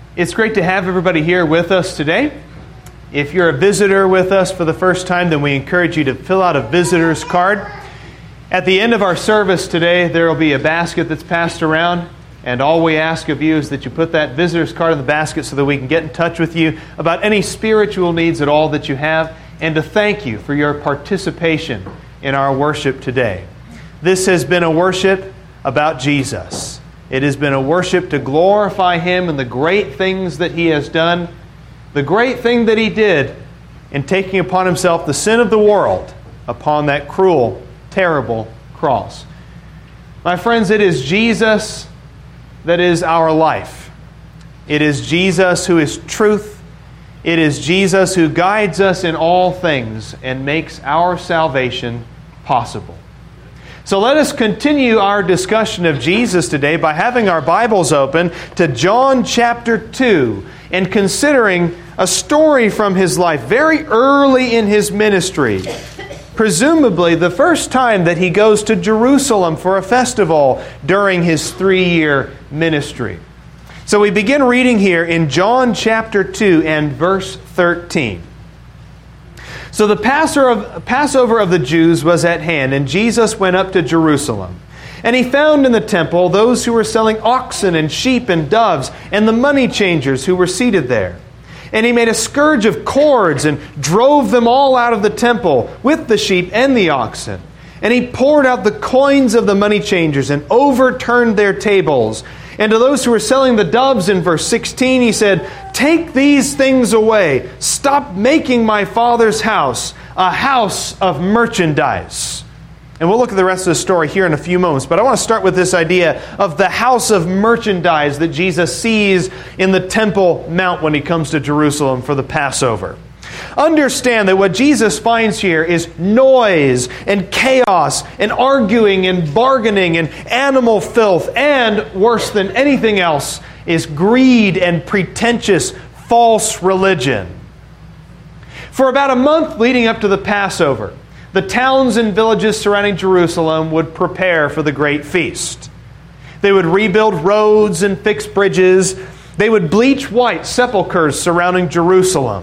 It's great to have everybody here with us today. If you're a visitor with us for the first time, then we encourage you to fill out a visitor's card. At the end of our service today, there will be a basket that's passed around, and all we ask of you is that you put that visitor's card in the basket so that we can get in touch with you about any spiritual needs at all that you have, and to thank you for your participation in our worship today. This has been a worship about Jesus. It has been a worship to glorify Him and the great things that He has done, the great thing that He did in taking upon Himself the sin of the world upon that cruel, terrible cross. My friends, it is Jesus that is our life. It is Jesus who is truth. It is Jesus who guides us in all things and makes our salvation possible. So let us continue our discussion of Jesus today by having our Bibles open to John chapter 2 and considering a story from His life very early in His ministry. Presumably the first time that He goes to Jerusalem for a festival during His 3-year ministry. So we begin reading here in John chapter 2 and verse 13. So the Passover of the Jews was at hand, and Jesus went up to Jerusalem. And He found in the temple those who were selling oxen and sheep and doves, and the money changers who were seated there. And He made a scourge of cords and drove them all out of the temple with the sheep and the oxen. And He poured out the coins of the money changers and overturned their tables. And to those who were selling the doves in verse 16, He said, "Take these things away. Stop making my Father's house a house of merchandise." And we'll look at the rest of the story here in a few moments. But I want to start with this idea of the house of merchandise that Jesus sees in the Temple Mount when He comes to Jerusalem for the Passover. Understand that what Jesus finds here is noise and chaos and arguing and bargaining and animal filth, and worse than anything else is greed and pretentious false religion. For about a month leading up to the Passover, the towns and villages surrounding Jerusalem would prepare for the great feast. They would rebuild roads and fix bridges. They would bleach white sepulchres surrounding Jerusalem.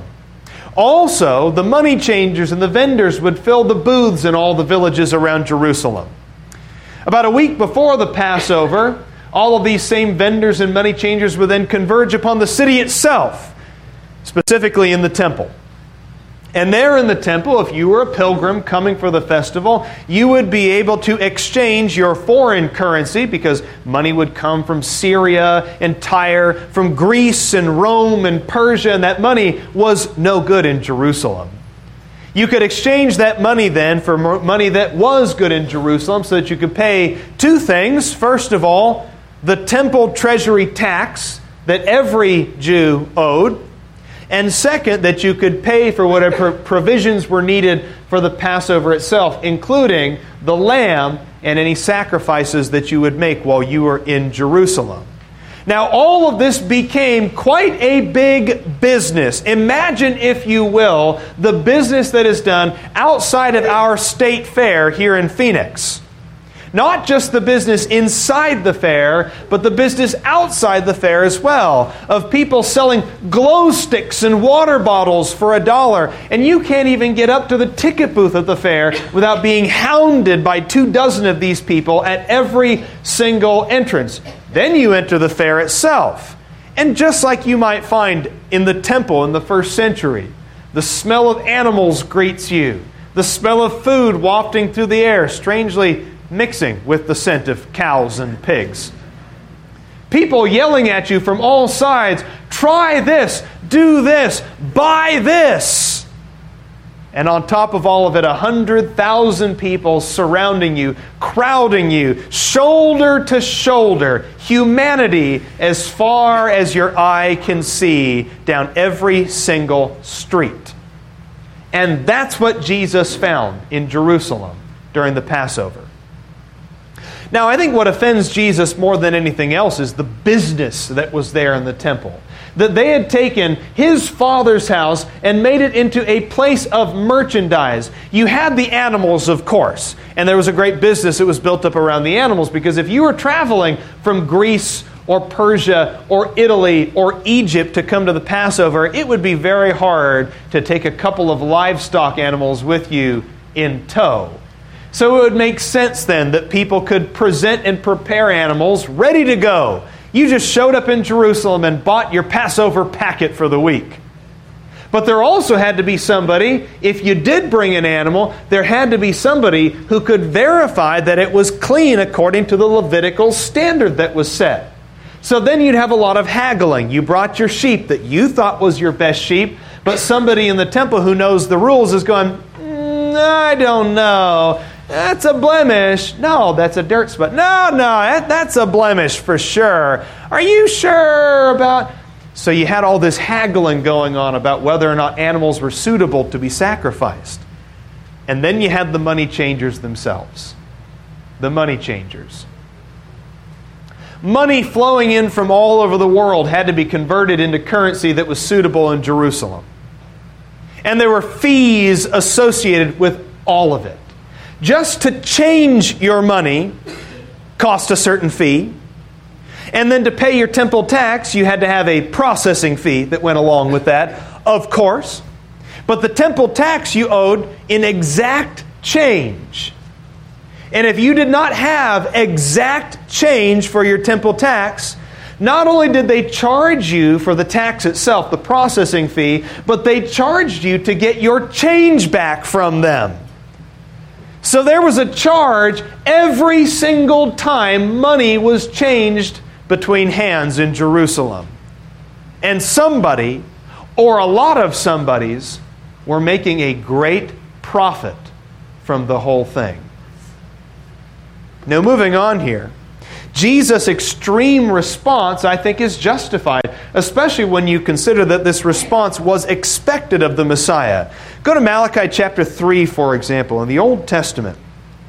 Also, the money changers and the vendors would fill the booths in all the villages around Jerusalem. About a week before the Passover, all of these same vendors and money changers would then converge upon the city itself, specifically in the temple. And there in the temple, if you were a pilgrim coming for the festival, you would be able to exchange your foreign currency, because money would come from Syria and Tyre, from Greece and Rome and Persia, and that money was no good in Jerusalem. You could exchange that money then for money that was good in Jerusalem, so that you could pay two things. First of all, the temple treasury tax that every Jew owed. And second, that you could pay for whatever provisions were needed for the Passover itself, including the lamb and any sacrifices that you would make while you were in Jerusalem. Now, all of this became quite a big business. Imagine, if you will, the business that is done outside of our state fair here in Phoenix. Not just the business inside the fair, but the business outside the fair as well, of people selling glow sticks and water bottles for $1. And you can't even get up to the ticket booth at the fair without being hounded by 24 of these people at every single entrance. Then you enter the fair itself. And just like you might find in the temple in the first century, the smell of animals greets you. The smell of food wafting through the air, strangely mixing with the scent of cows and pigs. People yelling at you from all sides, "Try this, do this, buy this." And on top of all of it, 100,000 people surrounding you, crowding you, shoulder to shoulder, humanity as far as your eye can see down every single street. And that's what Jesus found in Jerusalem during the Passover. Now, I think what offends Jesus more than anything else is the business that was there in the temple. That they had taken His Father's house and made it into a place of merchandise. You had the animals, of course, and there was a great business that was built up around the animals, because if you were traveling from Greece or Persia or Italy or Egypt to come to the Passover, it would be very hard to take a couple of livestock animals with you in tow. So it would make sense then that people could present and prepare animals ready to go. You just showed up in Jerusalem and bought your Passover packet for the week. But there also had to be somebody, if you did bring an animal, there had to be somebody who could verify that it was clean according to the Levitical standard that was set. So then you'd have a lot of haggling. You brought your sheep that you thought was your best sheep, but somebody in the temple who knows the rules is going, I don't know. That's a blemish. No, that's a dirt spot. No, that's a blemish for sure. Are you sure about... So you had all this haggling going on about whether or not animals were suitable to be sacrificed. And then you had the money changers themselves. The money changers. Money flowing in from all over the world had to be converted into currency that was suitable in Jerusalem. And there were fees associated with all of it. Just to change your money cost a certain fee. And then to pay your temple tax, you had to have a processing fee that went along with that, of course. But the temple tax you owed in exact change. And if you did not have exact change for your temple tax, not only did they charge you for the tax itself, the processing fee, but they charged you to get your change back from them. So there was a charge every single time money was changed between hands in Jerusalem. And somebody, or a lot of somebodies, were making a great profit from the whole thing. Now, moving on here, Jesus' extreme response, I think, is justified, especially when you consider that this response was expected of the Messiah. Go to Malachi chapter 3, for example, in the Old Testament.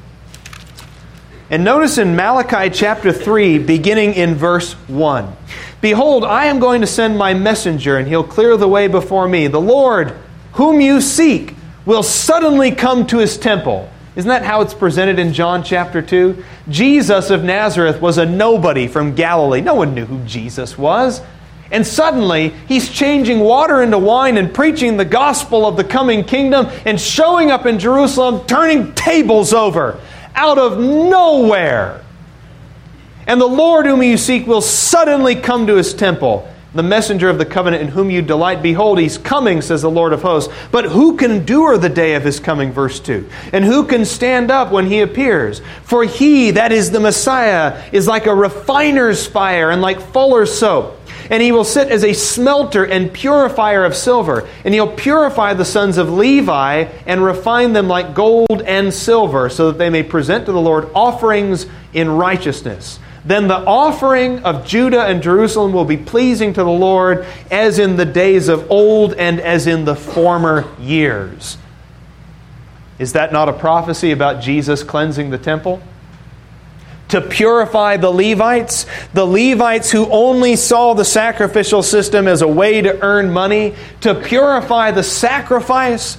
And notice in Malachi chapter 3, beginning in verse 1, Behold, I am going to send my messenger, and he'll clear the way before me. The Lord, whom you seek, will suddenly come to his temple. Isn't that how it's presented in John chapter 2? Jesus of Nazareth was a nobody from Galilee. No one knew who Jesus was. And suddenly, he's changing water into wine and preaching the gospel of the coming kingdom and showing up in Jerusalem, turning tables over out of nowhere. And the Lord whom you seek will suddenly come to his temple. The messenger of the covenant in whom you delight, behold, he's coming, says the Lord of hosts. But who can endure the day of his coming, verse 2? And who can stand up when he appears? For he, that is the Messiah, is like a refiner's fire and like fuller's soap. And he will sit as a smelter and purifier of silver. And he'll purify the sons of Levi and refine them like gold and silver, so that they may present to the Lord offerings in righteousness. Then the offering of Judah and Jerusalem will be pleasing to the Lord, as in the days of old and as in the former years. Is that not a prophecy about Jesus cleansing the temple? To purify the Levites who only saw the sacrificial system as a way to earn money, to purify the sacrifice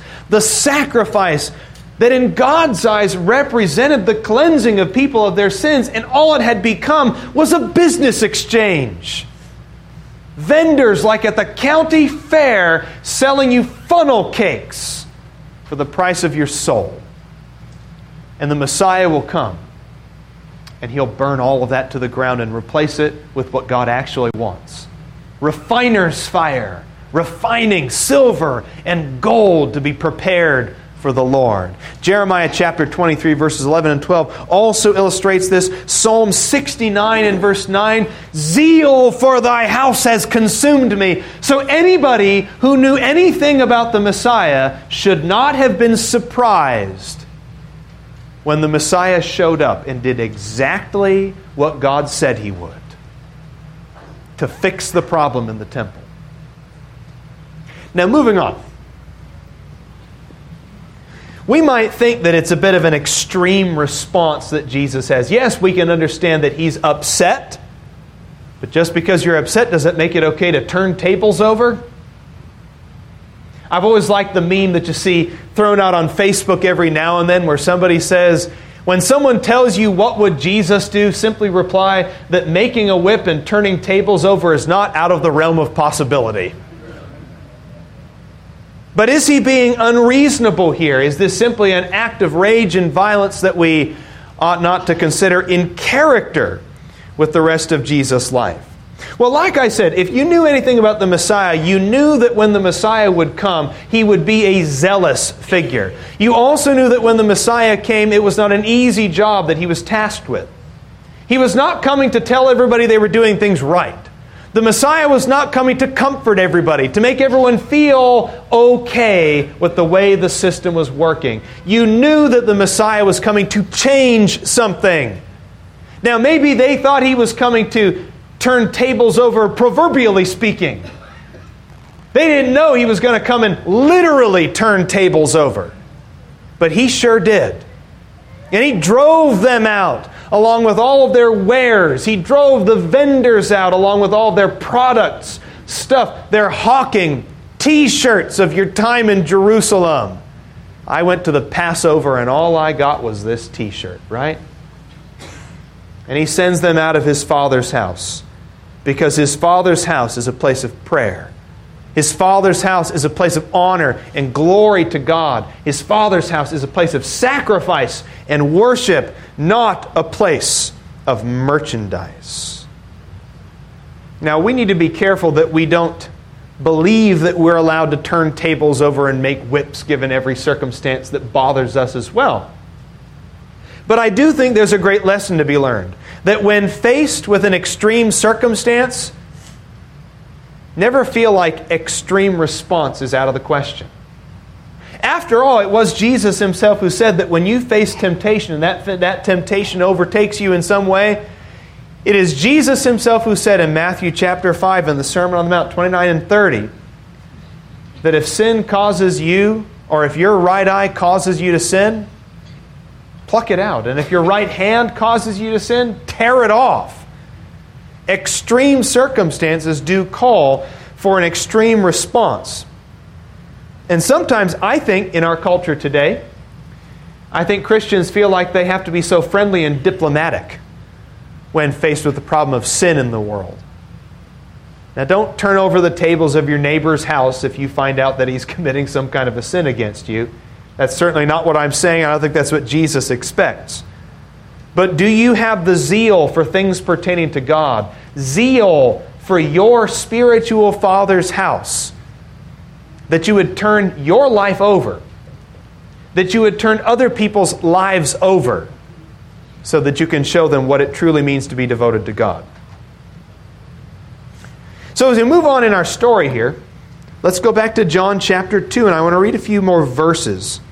that in God's eyes represented the cleansing of people of their sins, and all it had become was a business exchange. Vendors like at the county fair selling you funnel cakes for the price of your soul. And the Messiah will come, and he'll burn all of that to the ground and replace it with what God actually wants. Refiner's fire, refining silver and gold to be prepared for the Lord. Jeremiah chapter 23, verses 11 and 12 also illustrates this. Psalm 69 and verse 9, Zeal for thy house has consumed me. So anybody who knew anything about the Messiah should not have been surprised when the Messiah showed up and did exactly what God said he would, to fix the problem in the temple. Now, moving on. We might think that it's a bit of an extreme response that Jesus has. Yes, we can understand that he's upset, but just because you're upset, does it make it okay to turn tables over? I've always liked the meme that you see thrown out on Facebook every now and then where somebody says, When someone tells you what would Jesus do, simply reply that making a whip and turning tables over is not out of the realm of possibility. But is he being unreasonable here? Is this simply an act of rage and violence that we ought not to consider in character with the rest of Jesus' life? Well, like I said, if you knew anything about the Messiah, you knew that when the Messiah would come, he would be a zealous figure. You also knew that when the Messiah came, it was not an easy job that he was tasked with. He was not coming to tell everybody they were doing things right. The Messiah was not coming to comfort everybody, to make everyone feel okay with the way the system was working. You knew that the Messiah was coming to change something. Now, maybe they thought he was coming to turn tables over, proverbially speaking. They didn't know he was going to come and literally turn tables over. But he sure did. And he drove them out along with all of their wares. He drove the vendors out along with all their products, stuff. They're hawking T-shirts of your time in Jerusalem. I went to the Passover and all I got was this T-shirt, right? And he sends them out of his Father's house because his Father's house is a place of prayer. His Father's house is a place of honor and glory to God. His Father's house is a place of sacrifice and worship, not a place of merchandise. Now, we need to be careful that we don't believe that we're allowed to turn tables over and make whips given every circumstance that bothers us as well. But I do think there's a great lesson to be learned, that when faced with an extreme circumstance, never feel like extreme response is out of the question. After all, it was Jesus himself who said that when you face temptation and that temptation overtakes you in some way, it is Jesus himself who said in Matthew chapter 5 in the Sermon on the Mount 29 and 30 that if sin causes you, or if your right eye causes you to sin, pluck it out. And if your right hand causes you to sin, tear it off. Extreme circumstances do call for an extreme response. And sometimes I think in our culture today, I think Christians feel like they have to be so friendly and diplomatic when faced with the problem of sin in the world. Now, don't turn over the tables of your neighbor's house if you find out that he's committing some kind of a sin against you. That's certainly not what I'm saying. I don't think that's what Jesus expects. But do you have the zeal for things pertaining to God? Zeal for your spiritual Father's house? That you would turn your life over. That you would turn other people's lives over. So that you can show them what it truly means to be devoted to God. So as we move on in our story here, let's go back to John chapter 2, and I want to read a few more verses.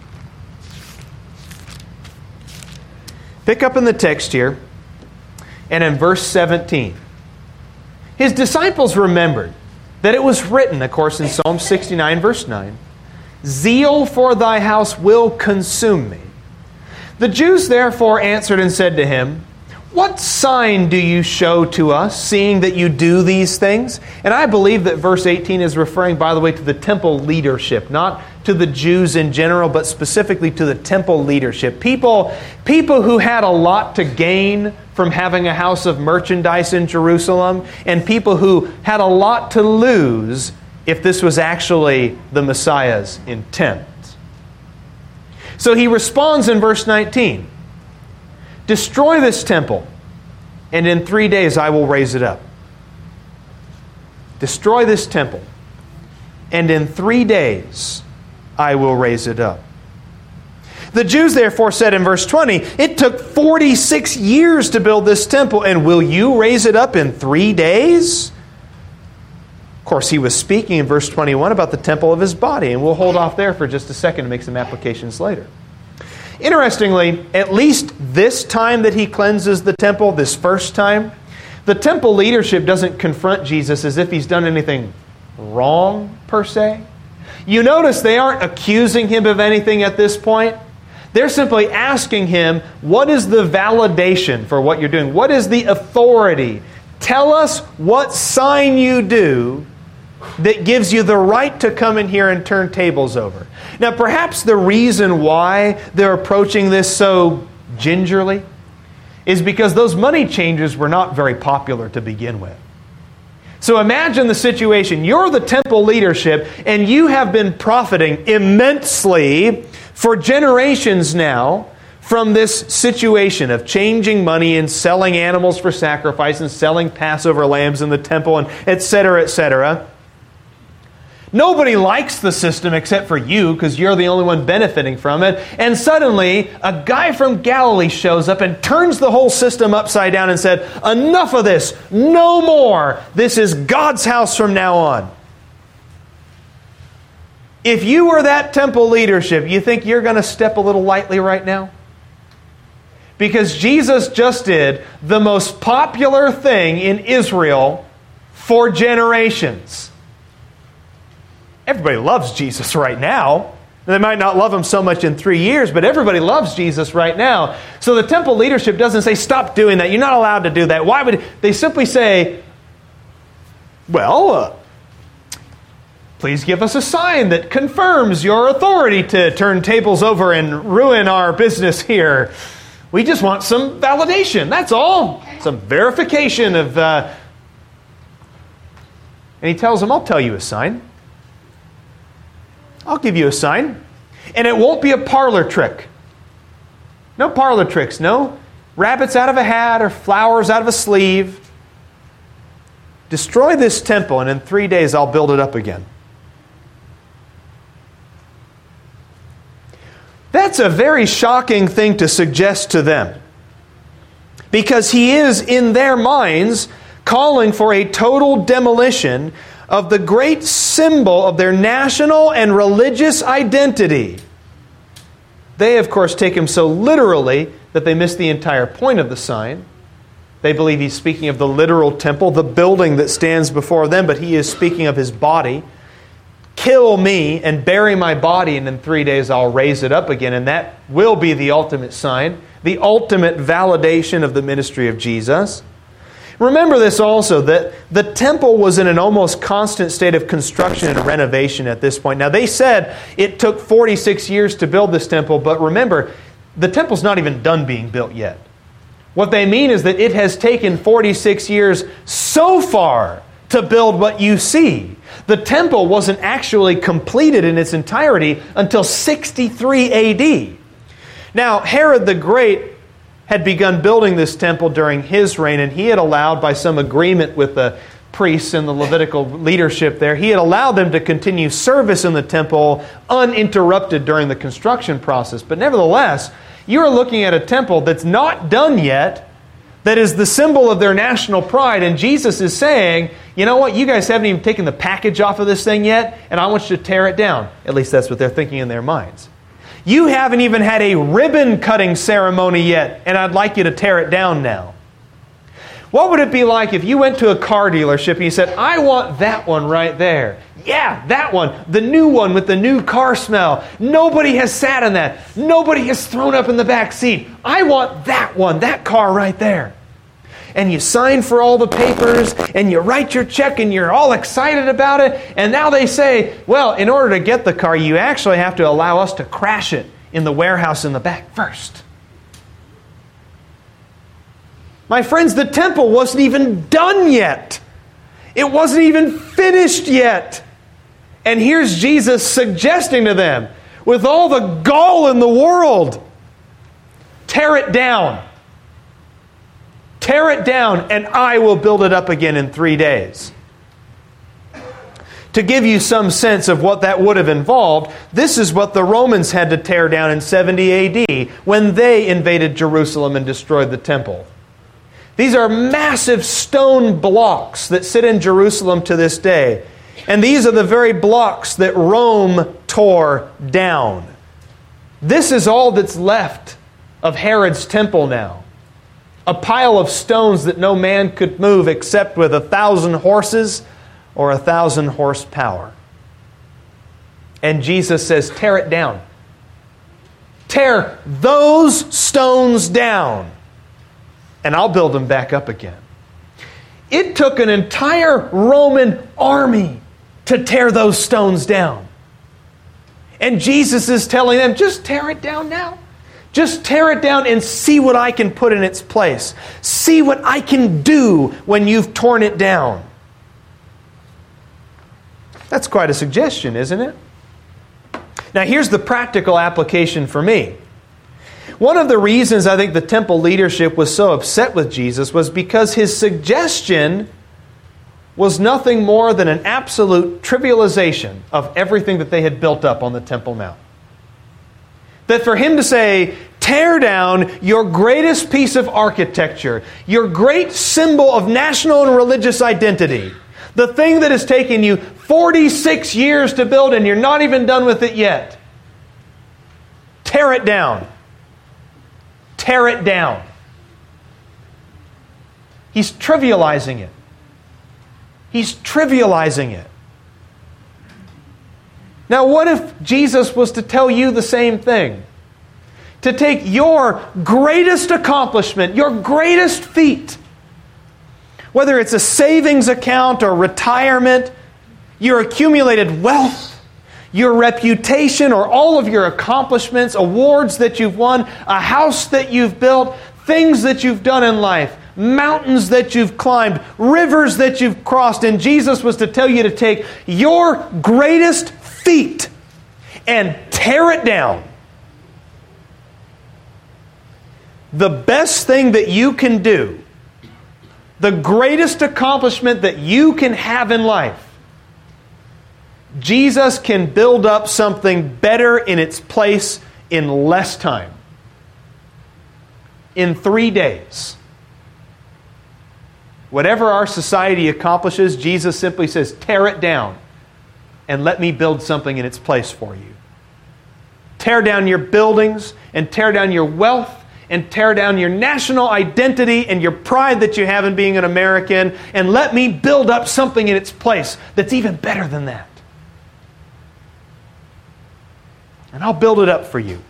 Pick up in the text here, and in verse 17. His disciples remembered that it was written, of course, in Psalm 69, verse 9, "Zeal for thy house will consume me." The Jews therefore answered and said to him, "What sign do you show to us, seeing that you do these things?" And I believe that verse 18 is referring, by the way, to the temple leadership, not to the Jews in general, but specifically to the temple leadership. People who had a lot to gain from having a house of merchandise in Jerusalem, and people who had a lot to lose if this was actually the Messiah's intent. So he responds in verse 19, "Destroy this temple, and in 3 days I will raise it up." Destroy this temple, and in 3 days I will raise it up. The Jews therefore said in verse 20, "It took 46 years to build this temple, and will you raise it up in 3 days?" Of course, he was speaking in verse 21 about the temple of his body, and we'll hold off there for just a second and make some applications later. Interestingly, at least this time that he cleanses the temple, this first time, the temple leadership doesn't confront Jesus as if he's done anything wrong, per se. You notice they aren't accusing him of anything at this point. They're simply asking him, what is the validation for what you're doing? What is the authority? Tell us what sign you do that gives you the right to come in here and turn tables over. Now, perhaps the reason why they're approaching this so gingerly is because those money changers were not very popular to begin with. So imagine the situation. You're the temple leadership, and you have been profiting immensely for generations now from this situation of changing money and selling animals for sacrifice and selling Passover lambs in the temple and et cetera, et cetera. Nobody likes the system except for you because you're the only one benefiting from it. And suddenly, a guy from Galilee shows up and turns the whole system upside down and said, enough of this, no more. This is God's house from now on. If you were that temple leadership, you think you're going to step a little lightly right now? Because Jesus just did the most popular thing in Israel for generations. Everybody loves Jesus right now. They might not love Him so much in 3 years, but everybody loves Jesus right now. So the temple leadership doesn't say, stop doing that. You're not allowed to do that. Why would they simply say, well, please give us a sign that confirms your authority to turn tables over and ruin our business here. We just want some validation. That's all. Some verification of... And He tells them, I'll tell you a sign. I'll give you a sign. And it won't be a parlor trick. No parlor tricks. No rabbits out of a hat or flowers out of a sleeve. Destroy this temple, and in 3 days I'll build it up again. That's a very shocking thing to suggest to them. Because He is, in their minds, calling for a total demolition of the great symbol of their national and religious identity. They, of course, take Him so literally that they miss the entire point of the sign. They believe He's speaking of the literal temple, the building that stands before them, but He is speaking of His body. Kill me and bury my body, and in 3 days I'll raise it up again. And that will be the ultimate sign, the ultimate validation of the ministry of Jesus. Remember this also, that the temple was in an almost constant state of construction and renovation at this point. Now, they said it took 46 years to build this temple, but remember, the temple's not even done being built yet. What they mean is that it has taken 46 years so far to build what you see. The temple wasn't actually completed in its entirety until 63 AD. Now, Herod the Great had begun building this temple during his reign, and he had allowed, by some agreement with the priests and the Levitical leadership there, he had allowed them to continue service in the temple uninterrupted during the construction process. But nevertheless, you're looking at a temple that's not done yet, that is the symbol of their national pride, and Jesus is saying, you know what, you guys haven't even taken the package off of this thing yet, and I want you to tear it down. At least that's what they're thinking in their minds. You haven't even had a ribbon cutting ceremony yet, and I'd like you to tear it down now. What would it be like if you went to a car dealership and you said, I want that one right there. Yeah, that one. The new one with the new car smell. Nobody has sat in that. Nobody has thrown up in the back seat. I want that one, that car right there. And you sign for all the papers, and you write your check, and you're all excited about it. And now they say, well, in order to get the car, you actually have to allow us to crash it in the warehouse in the back first. My friends, the temple wasn't even done yet. It wasn't even finished yet. And here's Jesus suggesting to them, with all the gall in the world, tear it down. Tear it down, and I will build it up again in 3 days. To give you some sense of what that would have involved, this is what the Romans had to tear down in 70 AD when they invaded Jerusalem and destroyed the temple. These are massive stone blocks that sit in Jerusalem to this day. And these are the very blocks that Rome tore down. This is all that's left of Herod's temple now. A pile of stones that no man could move except with 1,000 horses or 1,000 horsepower. And Jesus says, tear it down. Tear those stones down, and I'll build them back up again. It took an entire Roman army to tear those stones down. And Jesus is telling them, just tear it down now. Just tear it down and see what I can put in its place. See what I can do when you've torn it down. That's quite a suggestion, isn't it? Now here's the practical application for me. One of the reasons I think the temple leadership was so upset with Jesus was because his suggestion was nothing more than an absolute trivialization of everything that they had built up on the Temple Mount. That for him to say, tear down your greatest piece of architecture, your great symbol of national and religious identity, the thing that has taken you 46 years to build and you're not even done with it yet. Tear it down. Tear it down. He's trivializing it. He's trivializing it. Now, what if Jesus was to tell you the same thing? To take your greatest accomplishment, your greatest feat, whether it's a savings account or retirement, your accumulated wealth, your reputation, or all of your accomplishments, awards that you've won, a house that you've built, things that you've done in life, mountains that you've climbed, rivers that you've crossed, and Jesus was to tell you to take your greatest feat and tear it down. The best thing that you can do, the greatest accomplishment that you can have in life, Jesus can build up something better in its place in less time. In 3 days. Whatever our society accomplishes, Jesus simply says, tear it down and let me build something in its place for you. Tear down your buildings and tear down your wealth and tear down your national identity and your pride that you have in being an American, and let me build up something in its place that's even better than that. And I'll build it up for you.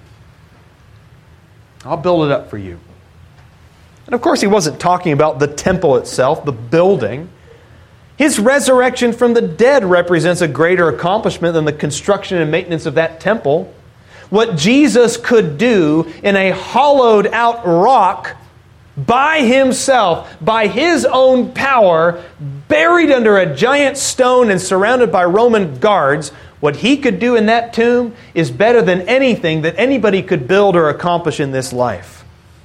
I'll build it up for you. And of course, he wasn't talking about the temple itself, the building. His resurrection from the dead represents a greater accomplishment than the construction and maintenance of that temple. What Jesus could do in a hollowed out rock by himself, by his own power, buried under a giant stone and surrounded by Roman guards, what he could do in that tomb is better than anything that anybody could build or accomplish in this life.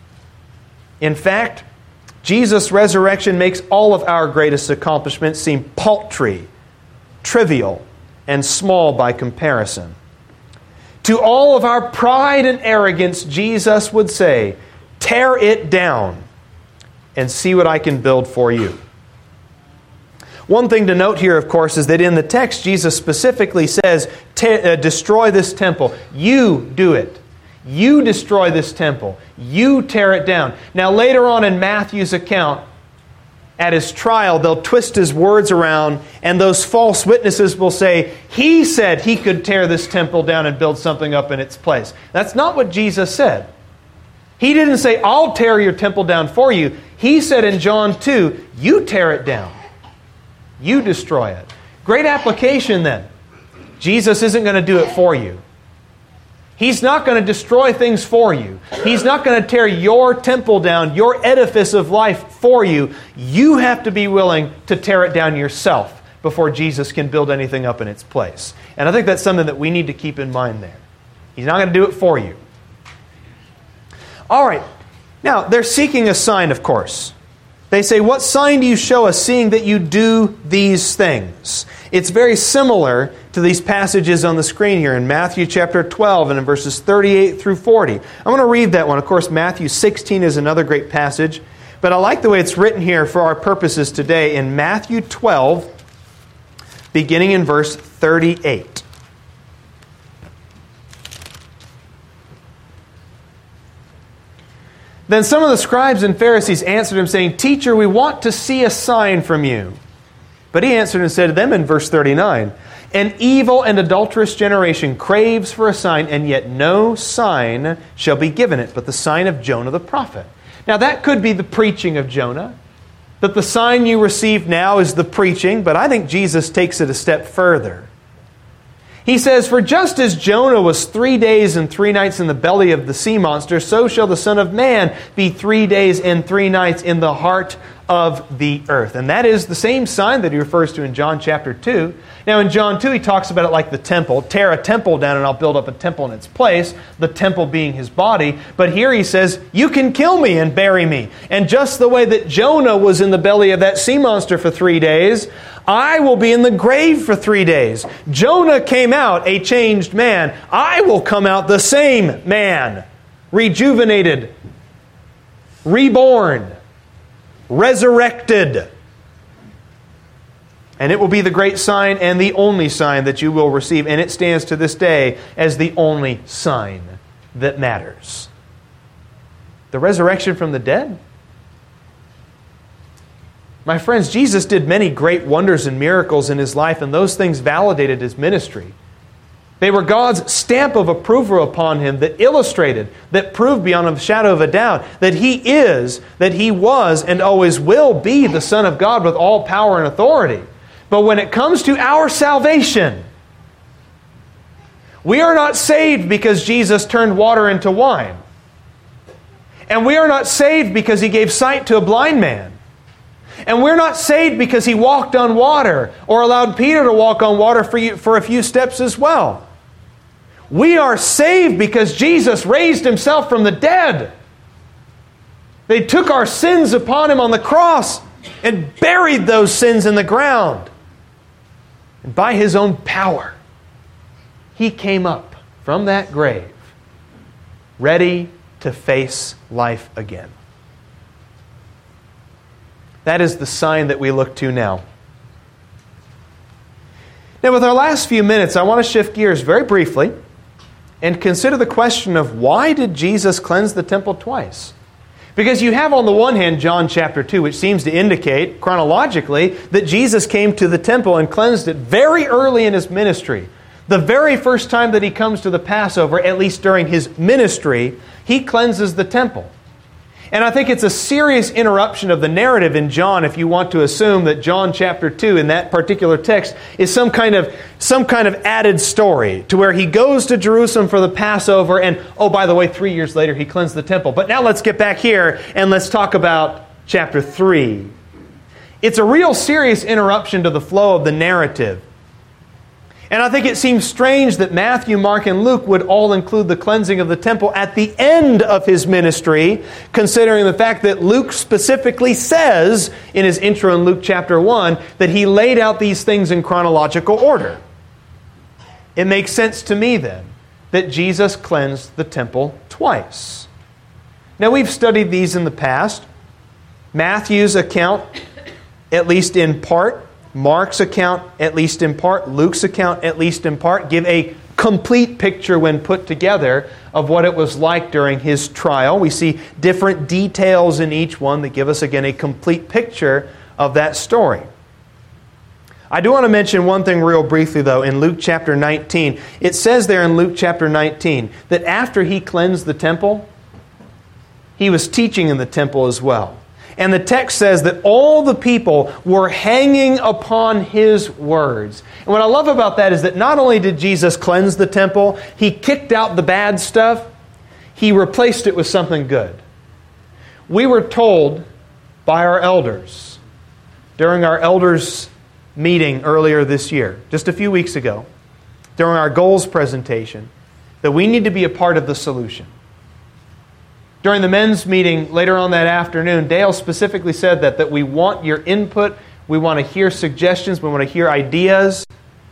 In fact, Jesus' resurrection makes all of our greatest accomplishments seem paltry, trivial, and small by comparison. To all of our pride and arrogance, Jesus would say, tear it down and see what I can build for you. One thing to note here, of course, is that in the text, Jesus specifically says, destroy this temple. You do it. You destroy this temple. You tear it down. Now, later on in Matthew's account, at his trial, they'll twist his words around, and those false witnesses will say, he said he could tear this temple down and build something up in its place. That's not what Jesus said. He didn't say, I'll tear your temple down for you. He said in John 2, you tear it down. You destroy it. Great application then. Jesus isn't going to do it for you. He's not going to destroy things for you. He's not going to tear your temple down, your edifice of life for you. You have to be willing to tear it down yourself before Jesus can build anything up in its place. And I think that's something that we need to keep in mind there. He's not going to do it for you. All right. Now, they're seeking a sign, of course. They say, what sign do you show us seeing that you do these things? It's very similar to these passages on the screen here in Matthew chapter 12 and in verses 38 through 40. I'm going to read that one. Of course, Matthew 16 is another great passage, but I like the way it's written here for our purposes today in Matthew 12, beginning in verse 38. Then some of the scribes and Pharisees answered him, saying, Teacher, we want to see a sign from you. But he answered and said to them in verse 39, An evil and adulterous generation craves for a sign, and yet no sign shall be given it, but the sign of Jonah the prophet. Now that could be the preaching of Jonah, that the sign you receive now is the preaching, but I think Jesus takes it a step further. He says, "For just as Jonah was 3 days and 3 nights in the belly of the sea monster, so shall the Son of Man be 3 days and 3 nights in the heart of the earth." And that is the same sign that he refers to in John chapter 2. Now in John 2, he talks about it like the temple. Tear a temple down and I'll build up a temple in its place, the temple being his body. But here he says, you can kill me and bury me. And just the way that Jonah was in the belly of that sea monster for 3 days, I will be in the grave for 3 days. Jonah came out a changed man. I will come out the same man, rejuvenated, reborn, resurrected. And it will be the great sign and the only sign that you will receive. And it stands to this day as the only sign that matters. The resurrection from the dead. My friends, Jesus did many great wonders and miracles in His life, and those things validated His ministry. They were God's stamp of approval upon Him that illustrated, that proved beyond a shadow of a doubt that He is, that He was, and always will be the Son of God with all power and authority. But when it comes to our salvation, we are not saved because Jesus turned water into wine. And we are not saved because He gave sight to a blind man. And we're not saved because He walked on water or allowed Peter to walk on water for a few steps as well. We are saved because Jesus raised Himself from the dead. They took our sins upon Him on the cross and buried those sins in the ground. And by His own power, He came up from that grave, ready to face life again. That is the sign that we look to now. Now, with our last few minutes, I want to shift gears very briefly and consider the question of why did Jesus cleanse the temple twice? Because you have on the one hand John chapter 2, which seems to indicate chronologically that Jesus came to the temple and cleansed it very early in His ministry. The very first time that He comes to the Passover, at least during His ministry, He cleanses the temple. And I think it's a serious interruption of the narrative in John if you want to assume that John chapter 2 in that particular text is some kind of added story to where He goes to Jerusalem for the Passover and, oh, by the way, 3 years later He cleansed the temple. But now let's get back here and let's talk about chapter 3. It's a real serious interruption to the flow of the narrative. And I think it seems strange that Matthew, Mark, and Luke would all include the cleansing of the temple at the end of His ministry, considering the fact that Luke specifically says in his intro in Luke chapter 1 that He laid out these things in chronological order. It makes sense to me then that Jesus cleansed the temple twice. Now we've studied these in the past. Matthew's account, at least in part, Mark's account, at least in part, Luke's account, at least in part, give a complete picture when put together of what it was like during His trial. We see different details in each one that give us, again, a complete picture of that story. I do want to mention one thing real briefly, though, in Luke chapter 19. It says there in Luke chapter 19 that after He cleansed the temple, He was teaching in the temple as well. And the text says that all the people were hanging upon His words. And what I love about that is that not only did Jesus cleanse the temple, He kicked out the bad stuff, He replaced it with something good. We were told by our elders during our elders meeting earlier this year, just a few weeks ago, during our goals presentation, that we need to be a part of the solution. During the men's meeting later on that afternoon, Dale specifically said that we want your input, we want to hear suggestions, we want to hear ideas.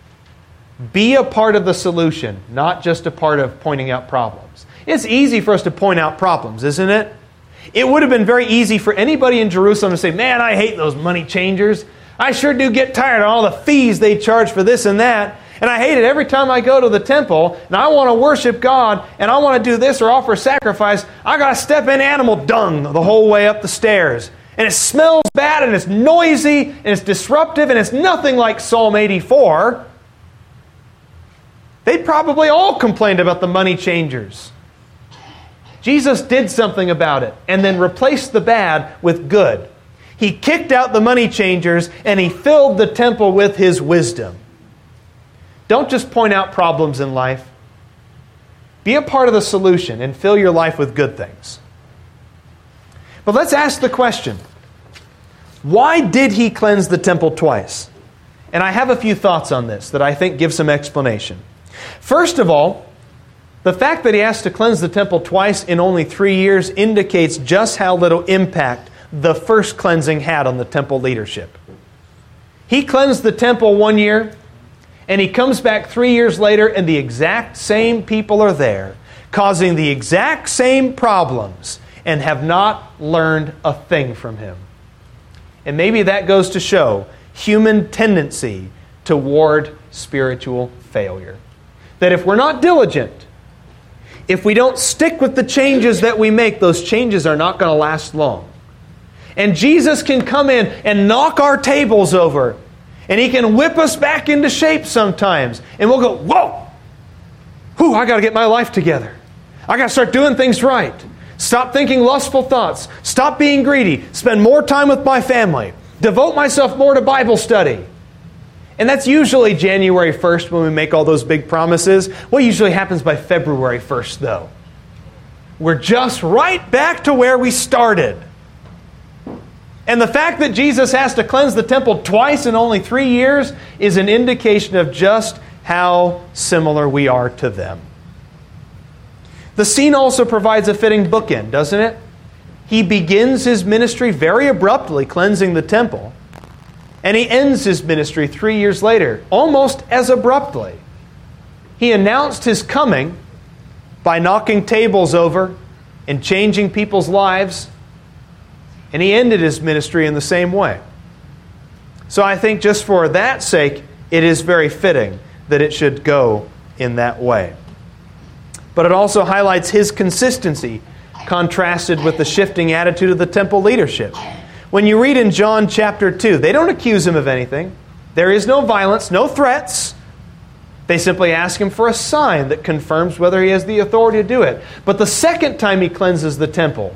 Be a part of the solution, not just a part of pointing out problems. It's easy for us to point out problems, isn't it? It would have been very easy for anybody in Jerusalem to say, man, I hate those money changers. I sure do get tired of all the fees they charge for this and that. And I hate it every time I go to the temple and I want to worship God and I want to do this or offer a sacrifice. I got to step in animal dung the whole way up the stairs. And it smells bad and it's noisy and it's disruptive and it's nothing like Psalm 84. They probably all complained about the money changers. Jesus did something about it and then replaced the bad with good. He kicked out the money changers and He filled the temple with His wisdom. Don't just point out problems in life. Be a part of the solution and fill your life with good things. But let's ask the question, why did He cleanse the temple twice? And I have a few thoughts on this that I think give some explanation. First of all, the fact that He has to cleanse the temple twice in only 3 years indicates just how little impact the first cleansing had on the temple leadership. He cleansed the temple 1 year, and He comes back 3 years later, and the exact same people are there, causing the exact same problems, and have not learned a thing from Him. And maybe that goes to show human tendency toward spiritual failure. That if we're not diligent, if we don't stick with the changes that we make, those changes are not going to last long. And Jesus can come in and knock our tables over, and He can whip us back into shape sometimes. And we'll go, whoa! Whew, I got to get my life together. I got to start doing things right. Stop thinking lustful thoughts. Stop being greedy. Spend more time with my family. Devote myself more to Bible study. And that's usually January 1st when we make all those big promises. What usually happens by February 1st, though? We're just right back to where we started. And the fact that Jesus has to cleanse the temple twice in only 3 years is an indication of just how similar we are to them. The scene also provides a fitting bookend, doesn't it? He begins His ministry very abruptly, cleansing the temple. And He ends His ministry 3 years later, almost as abruptly. He announced His coming by knocking tables over and changing people's lives. And He ended His ministry in the same way. So I think just for that sake, it is very fitting that it should go in that way. But it also highlights His consistency, contrasted with the shifting attitude of the temple leadership. When you read in John chapter 2, they don't accuse Him of anything. There is no violence, no threats. They simply ask Him for a sign that confirms whether He has the authority to do it. But the second time He cleanses the temple,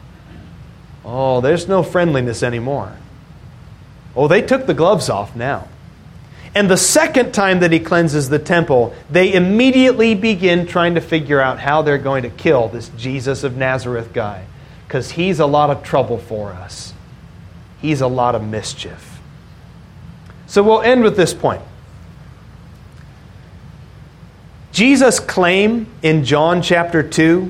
there's no friendliness anymore. They took the gloves off now. And the second time that He cleanses the temple, they immediately begin trying to figure out how they're going to kill this Jesus of Nazareth guy. Because He's a lot of trouble for us. He's a lot of mischief. So we'll end with this point. Jesus' claim in John chapter 2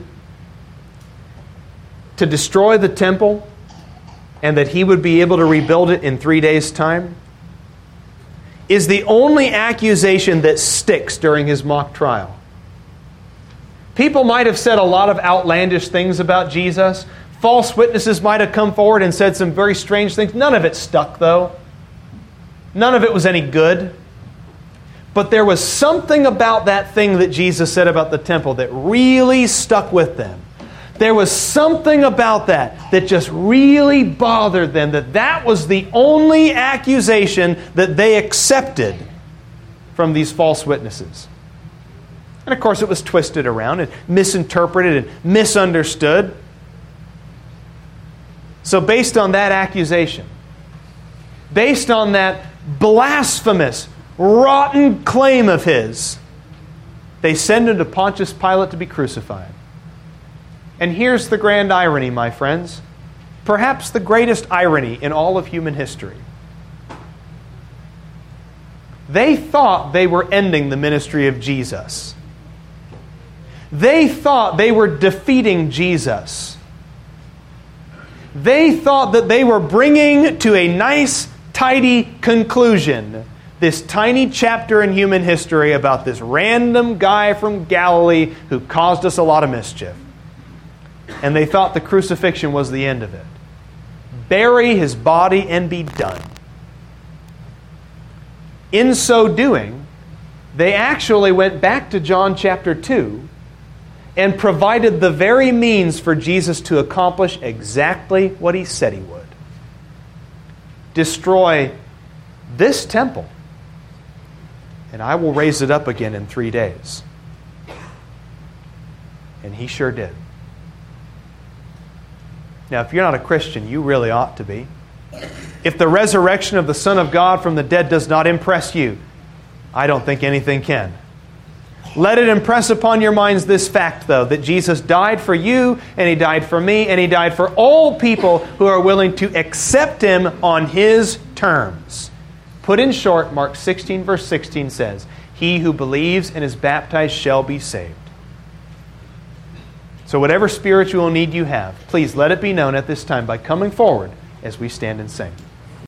to destroy the temple and that He would be able to rebuild it in 3 days' time is the only accusation that sticks during His mock trial. People might have said a lot of outlandish things about Jesus. False witnesses might have come forward and said some very strange things. None of it stuck, though. None of it was any good. But there was something about that thing that Jesus said about the temple that really stuck with them. There was something about that just really bothered them, that was the only accusation that they accepted from these false witnesses. And of course it was twisted around and misinterpreted and misunderstood. So based on that accusation, based on that blasphemous, rotten claim of His, they send Him to Pontius Pilate to be crucified. And here's the grand irony, my friends. Perhaps the greatest irony in all of human history. They thought they were ending the ministry of Jesus. They thought they were defeating Jesus. They thought that they were bringing to a nice, tidy conclusion this tiny chapter in human history about this random guy from Galilee who caused us a lot of mischief. And they thought the crucifixion was the end of it. Bury His body and be done. In so doing, they actually went back to John chapter 2 and provided the very means for Jesus to accomplish exactly what He said He would. Destroy this temple, and I will raise it up again in 3 days. And He sure did. Now, if you're not a Christian, you really ought to be. If the resurrection of the Son of God from the dead does not impress you, I don't think anything can. Let it impress upon your minds this fact, though, that Jesus died for you, and He died for me, and He died for all people who are willing to accept Him on His terms. Put in short, Mark 16, verse 16 says, he who believes and is baptized shall be saved. So whatever spiritual need you have, please let it be known at this time by coming forward as we stand and sing.